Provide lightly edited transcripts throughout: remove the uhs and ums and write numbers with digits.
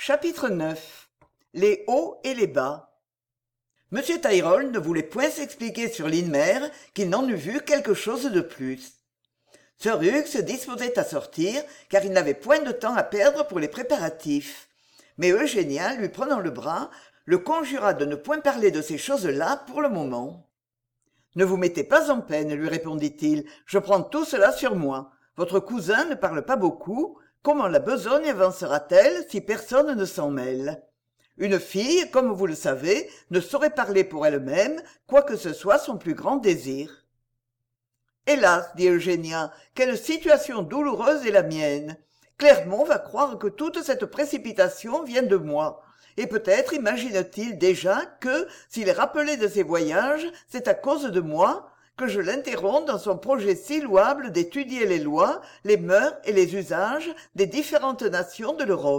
Chapitre 9. Les hauts et les bas. M. Tyrrell ne voulait point s'expliquer sur l'Inmer qu'il n'en eût vu quelque chose de plus. Sir Hugh se disposait à sortir, car il n'avait point de temps à perdre pour les préparatifs. Mais Eugénia, lui prenant le bras, le conjura de ne point parler de ces choses-là pour le moment. « Ne vous mettez pas en peine, lui répondit-il, je prends tout cela sur moi. Votre cousin ne parle pas beaucoup. Comment la besogne avancera-t-elle si personne ne s'en mêle ? Une fille, comme vous le savez, ne saurait parler pour elle-même, quoi que ce soit son plus grand désir. » « Hélas, dit Eugénia, quelle situation douloureuse est la mienne. Clermont va croire que toute cette précipitation vient de moi. Et peut-être imagine-t-il déjà que, s'il est rappelé de ses voyages, c'est à cause de moi, que je l'interromps dans son projet si louable d'étudier les lois, les mœurs et les usages des différentes nations de l'Europe. »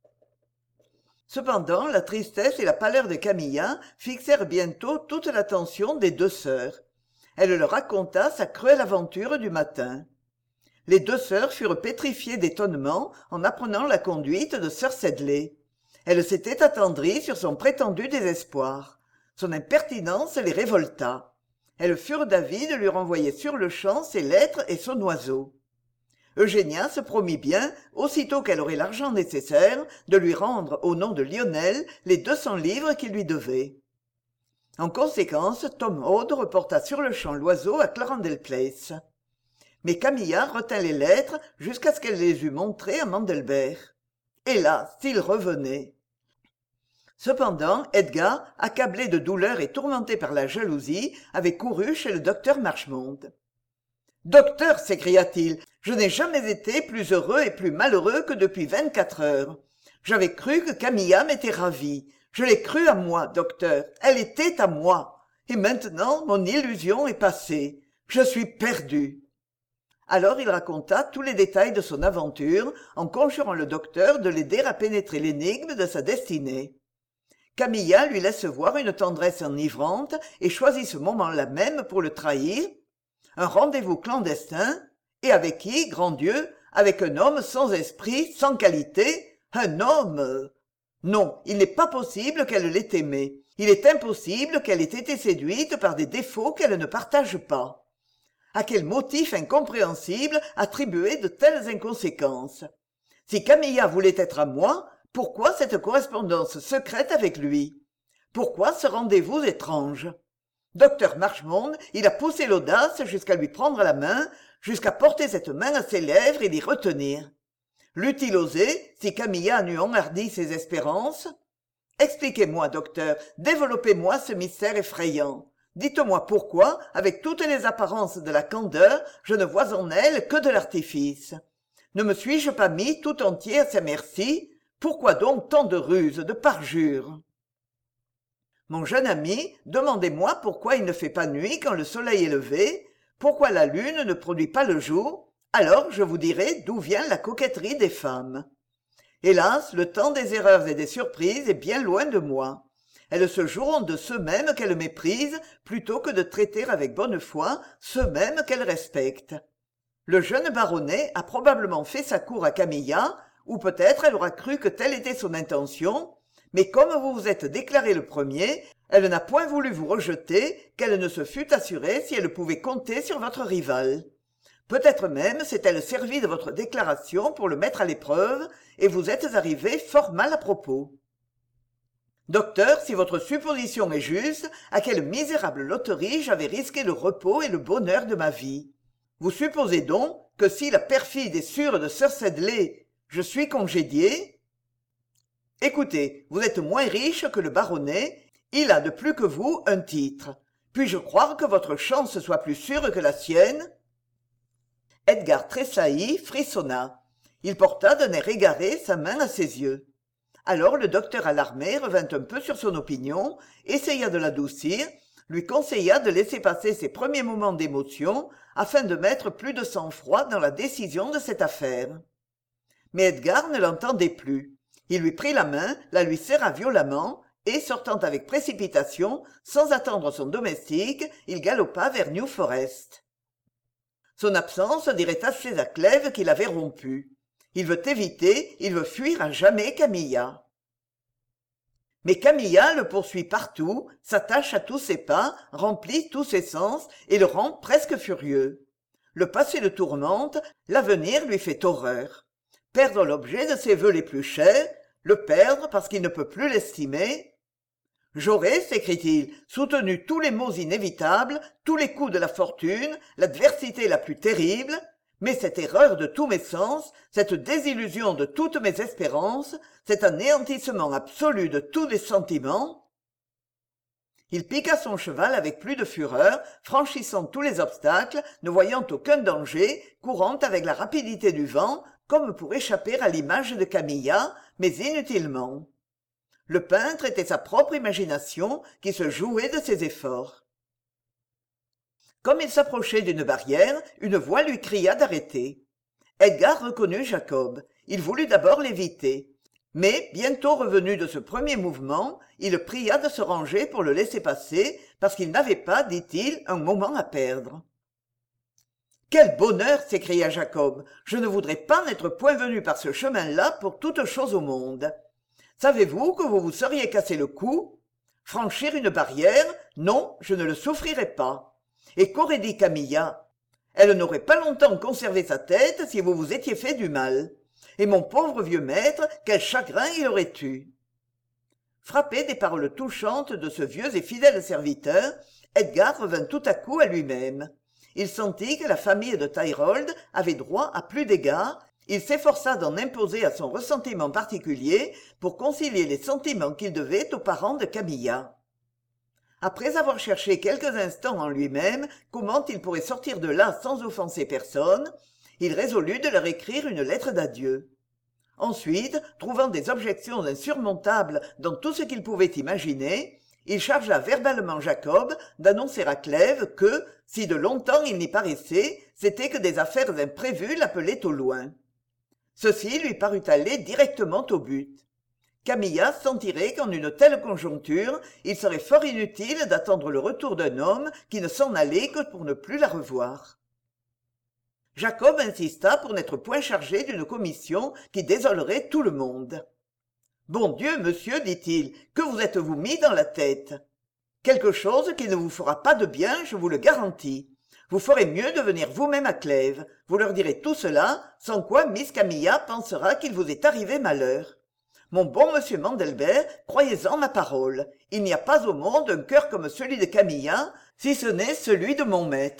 Cependant, la tristesse et la pâleur de Camilla fixèrent bientôt toute l'attention des deux sœurs. Elle leur raconta sa cruelle aventure du matin. Les deux sœurs furent pétrifiées d'étonnement en apprenant la conduite de sir Sedley. Elles s'étaient attendries sur son prétendu désespoir. Son impertinence les révolta. Elles furent d'avis de lui renvoyer sur-le-champ ses lettres et son oiseau. Eugénia se promit bien, aussitôt qu'elle aurait l'argent nécessaire, de lui rendre au nom de Lionel les 200 livres qu'il lui devait. En conséquence, Tom Hode reporta sur-le-champ l'oiseau à Clarendel Place. Mais Camilla retint les lettres jusqu'à ce qu'elle les eût montrées à Mandelbert. Hélas, s'il revenait! Cependant, Edgar, accablé de douleur et tourmenté par la jalousie, avait couru chez le docteur Marchmont. « Docteur, s'écria-t-il, je n'ai jamais été plus heureux et plus malheureux que depuis 24 heures. J'avais cru que Camilla m'était ravie. Je l'ai cru à moi, docteur. Elle était à moi. Et maintenant, mon illusion est passée. Je suis perdu. » Alors il raconta tous les détails de son aventure, en conjurant le docteur de l'aider à pénétrer l'énigme de sa destinée. Camilla lui laisse voir une tendresse enivrante et choisit ce moment-là même pour le trahir. Un rendez-vous clandestin. Et avec qui, grand Dieu? Avec un homme sans esprit, sans qualité. Un homme... Non, il n'est pas possible qu'elle l'ait aimé. Il est impossible qu'elle ait été séduite par des défauts qu'elle ne partage pas. À quel motif incompréhensible attribuer de telles inconséquences? Si Camilla voulait être à moi, pourquoi cette correspondance secrète avec lui? Pourquoi ce rendez-vous étrange? Docteur Marchmont, il a poussé l'audace jusqu'à lui prendre la main, jusqu'à porter cette main à ses lèvres et l'y retenir. L'eût-il osé, si Camilla en eût enhardi ses espérances? Expliquez-moi, docteur, développez-moi ce mystère effrayant. Dites-moi pourquoi, avec toutes les apparences de la candeur, je ne vois en elle que de l'artifice. Ne me suis-je pas mis tout entier à sa merci? Pourquoi donc tant de ruses, de parjures? Mon jeune ami, demandez-moi pourquoi il ne fait pas nuit quand le soleil est levé, pourquoi la lune ne produit pas le jour, alors je vous dirai d'où vient la coquetterie des femmes. Hélas, le temps des erreurs et des surprises est bien loin de moi. Elles se joueront de ceux-mêmes qu'elles méprisent plutôt que de traiter avec bonne foi ceux-mêmes qu'elles respectent. Le jeune baronnet a probablement fait sa cour à Camilla, ou peut-être elle aura cru que telle était son intention, mais comme vous vous êtes déclaré le premier, elle n'a point voulu vous rejeter, qu'elle ne se fût assurée si elle pouvait compter sur votre rival. Peut-être même s'est-elle servie de votre déclaration pour le mettre à l'épreuve, et vous êtes arrivé fort mal à propos. Docteur, si votre supposition est juste, à quelle misérable loterie j'avais risqué le repos et le bonheur de ma vie. Vous supposez donc que si la perfide est sûre de sir Sedley, je suis congédié? Écoutez, vous êtes moins riche que le baronnet, il a de plus que vous un titre. Puis-je croire que votre chance soit plus sûre que la sienne? Edgar tressaillit, frissonna. Il porta d'un air égaré sa main à ses yeux. Alors le docteur alarmé revint un peu sur son opinion, essaya de l'adoucir, lui conseilla de laisser passer ses premiers moments d'émotion afin de mettre plus de sang-froid dans la décision de cette affaire. Mais Edgar ne l'entendait plus. Il lui prit la main, la lui serra violemment, et, sortant avec précipitation, sans attendre son domestique, il galopa vers New Forest. Son absence dirait assez à Clèves qu'il avait rompu. Il veut éviter, il veut fuir à jamais Camilla. Mais Camilla le poursuit partout, s'attache à tous ses pas, remplit tous ses sens et le rend presque furieux. Le passé le tourmente, l'avenir lui fait horreur. Perdre l'objet de ses vœux les plus chers, le perdre parce qu'il ne peut plus l'estimer. J'aurais, s'écrie-t-il, soutenu tous les maux inévitables, tous les coups de la fortune, l'adversité la plus terrible, mais cette erreur de tous mes sens, cette désillusion de toutes mes espérances, cet anéantissement absolu de tous les sentiments. Il piqua son cheval avec plus de fureur, franchissant tous les obstacles, ne voyant aucun danger, courant avec la rapidité du vent, comme pour échapper à l'image de Camilla, mais inutilement. Le peintre était sa propre imagination qui se jouait de ses efforts. Comme il s'approchait d'une barrière, une voix lui cria d'arrêter. Edgar reconnut Jacob. Il voulut d'abord l'éviter. Mais, bientôt revenu de ce premier mouvement, il le pria de se ranger pour le laisser passer, parce qu'il n'avait pas, dit-il, un moment à perdre. « Quel bonheur !» s'écria Jacob. « Je ne voudrais pas n'être point venu par ce chemin-là pour toute chose au monde. Savez-vous que vous vous seriez cassé le cou ? Franchir une barrière, non, je ne le souffrirais pas. Et qu'aurait dit Camilla ? Elle n'aurait pas longtemps conservé sa tête si vous vous étiez fait du mal. Et mon pauvre vieux maître, quel chagrin il aurait eu !» Frappé des paroles touchantes de ce vieux et fidèle serviteur, Edgar revint tout à coup à lui-même. Il sentit que la famille de Tyrrell avait droit à plus d'égards. Il s'efforça d'en imposer à son ressentiment particulier pour concilier les sentiments qu'il devait aux parents de Camilla. Après avoir cherché quelques instants en lui-même comment il pourrait sortir de là sans offenser personne, il résolut de leur écrire une lettre d'adieu. Ensuite, trouvant des objections insurmontables dans tout ce qu'il pouvait imaginer, il chargea verbalement Jacob d'annoncer à Clèves que, si de longtemps il n'y paraissait, c'était que des affaires imprévues l'appelaient au loin. Ceci lui parut aller directement au but. Camilla sentirait qu'en une telle conjoncture, il serait fort inutile d'attendre le retour d'un homme qui ne s'en allait que pour ne plus la revoir. Jacob insista pour n'être point chargé d'une commission qui désolerait tout le monde. « Bon Dieu, monsieur, dit-il, que vous êtes-vous mis dans la tête ? Quelque chose qui ne vous fera pas de bien, je vous le garantis. Vous ferez mieux de venir vous-même à Clèves. Vous leur direz tout cela, sans quoi Miss Camilla pensera qu'il vous est arrivé malheur. Mon bon monsieur Mandelbert, croyez-en ma parole. Il n'y a pas au monde un cœur comme celui de Camilla, si ce n'est celui de mon maître. »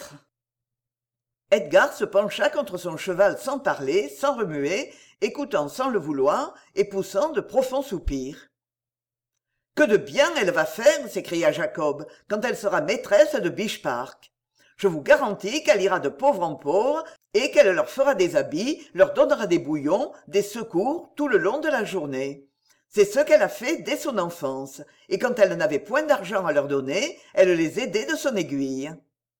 Edgar se pencha contre son cheval sans parler, sans remuer, écoutant sans le vouloir et poussant de profonds soupirs. « Que de bien elle va faire, s'écria Jacob, quand elle sera maîtresse de Biche Park. Je vous garantis qu'elle ira de pauvre en pauvre et qu'elle leur fera des habits, leur donnera des bouillons, des secours tout le long de la journée. C'est ce qu'elle a fait dès son enfance, et quand elle n'avait point d'argent à leur donner, elle les aidait de son aiguille. »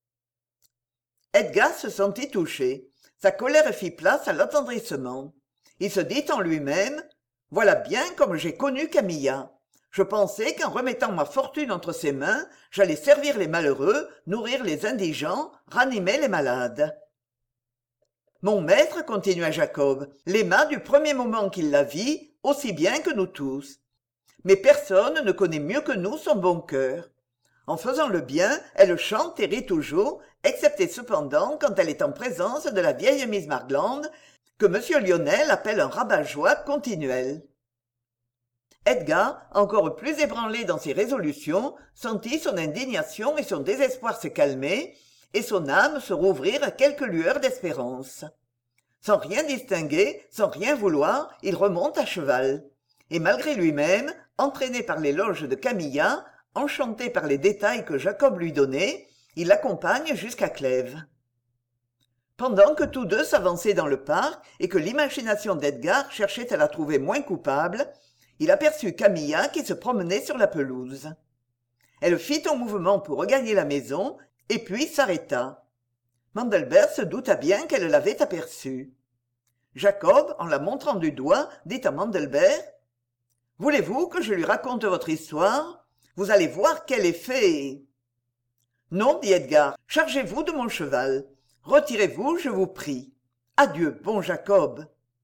Edgar se sentit touché. Sa colère fit place à l'attendrissement. Il se dit en lui-même « Voilà bien comme j'ai connu Camilla. Je pensais qu'en remettant ma fortune entre ses mains, j'allais servir les malheureux, nourrir les indigents, ranimer les malades. » Mon maître, continua Jacob, l'aima du premier moment qu'il la vit, aussi bien que nous tous. Mais personne ne connaît mieux que nous son bon cœur. En faisant le bien, elle chante et rit toujours, excepté cependant quand elle est en présence de la vieille Miss Margland, que M. Lionel appelle un rabat-joie continuel. Edgar, encore plus ébranlé dans ses résolutions, sentit son indignation et son désespoir se calmer, et son âme se rouvrir à quelques lueurs d'espérance. Sans rien distinguer, sans rien vouloir, il remonte à cheval. Et malgré lui-même, entraîné par l'éloge de Camilla, enchanté par les détails que Jacob lui donnait, il l'accompagne jusqu'à Clèves. Pendant que tous deux s'avançaient dans le parc et que l'imagination d'Edgar cherchait à la trouver moins coupable, il aperçut Camilla qui se promenait sur la pelouse. Elle fit un mouvement pour regagner la maison, et puis s'arrêta. Mandelbert se douta bien qu'elle l'avait aperçu. Jacob, en la montrant du doigt, dit à Mandelbert « Voulez-vous que je lui raconte votre histoire ? Vous allez voir quel effet... » « Non, dit Edgar, chargez-vous de mon cheval. Retirez-vous, je vous prie. Adieu, bon Jacob. »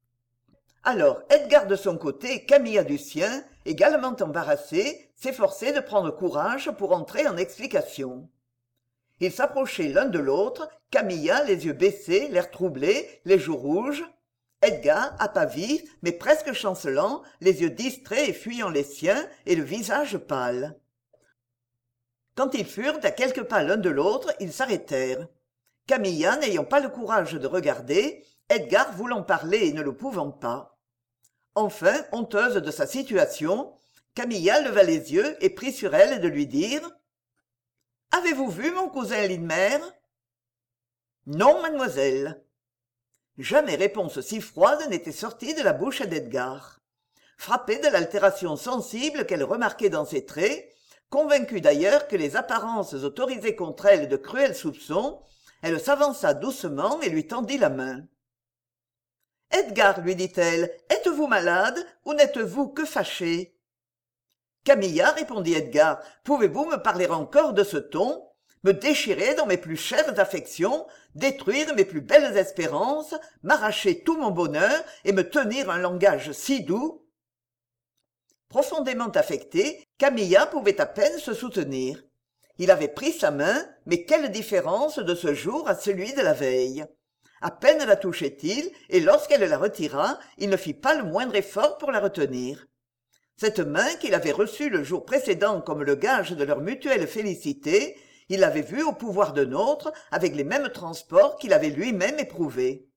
Alors Edgar de son côté, Camilla du sien, également embarrassés, s'efforçaient de prendre courage pour entrer en explication. Ils s'approchaient l'un de l'autre, Camilla les yeux baissés, l'air troublé, les joues rouges. Edgar, à pas vif, mais presque chancelant, les yeux distraits et fuyant les siens, et le visage pâle. Quand ils furent à quelques pas l'un de l'autre, ils s'arrêtèrent. Camilla n'ayant pas le courage de regarder, Edgar voulant parler et ne le pouvant pas. Enfin, honteuse de sa situation, Camilla leva les yeux et prit sur elle de lui dire « Avez-vous vu mon cousin Lindmer ?»« Non, mademoiselle. » Jamais réponse si froide n'était sortie de la bouche d'Edgar. Frappée de l'altération sensible qu'elle remarquait dans ses traits, convaincue d'ailleurs que les apparences autorisaient contre elle de cruels soupçons, elle s'avança doucement et lui tendit la main. « Edgar, lui dit-elle, êtes-vous malade ou n'êtes-vous que fâché ?» « Camilla, répondit Edgar, pouvez-vous me parler encore de ce ton ? Me déchirer dans mes plus chères affections, détruire mes plus belles espérances, m'arracher tout mon bonheur et me tenir un langage si doux ?» Profondément affectée, Camilla pouvait à peine se soutenir. Il avait pris sa main, mais quelle différence de ce jour à celui de la veille. À peine la touchait-il, et lorsqu'elle la retira, il ne fit pas le moindre effort pour la retenir. Cette main qu'il avait reçue le jour précédent comme le gage de leur mutuelle félicité, il l'avait vue au pouvoir d'un autre, avec les mêmes transports qu'il avait lui-même éprouvés.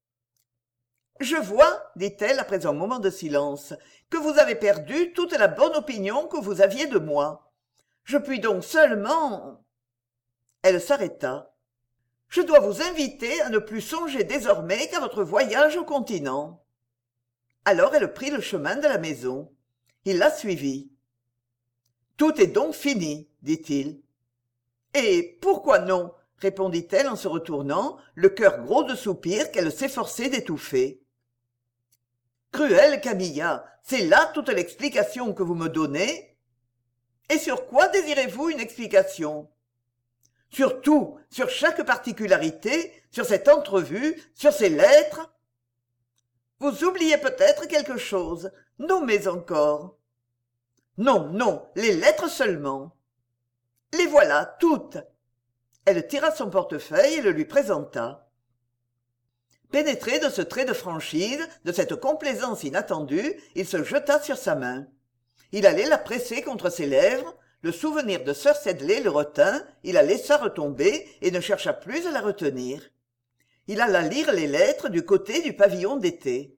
« Je vois, dit-elle après un moment de silence, que vous avez perdu toute la bonne opinion que vous aviez de moi. Je puis donc seulement... » Elle s'arrêta. « Je dois vous inviter à ne plus songer désormais qu'à votre voyage au continent. » Alors elle prit le chemin de la maison. Il la suivit. « Tout est donc fini, dit-il. »« Et pourquoi non ?» répondit-elle en se retournant, le cœur gros de soupirs qu'elle s'efforçait d'étouffer. « Cruelle Camilla, c'est là toute l'explication que vous me donnez ? Et sur quoi désirez-vous une explication ? Sur tout, sur chaque particularité, sur cette entrevue, sur ces lettres ? Vous oubliez peut-être quelque chose, nommez encore. Non, non, les lettres seulement. Les voilà, toutes. Elle tira son portefeuille et le lui présenta. Pénétré de ce trait de franchise, de cette complaisance inattendue, il se jeta sur sa main. Il allait la presser contre ses lèvres, le souvenir de sir Sedley le retint, il la laissa retomber et ne chercha plus à la retenir. Il alla lire les lettres du côté du pavillon d'été.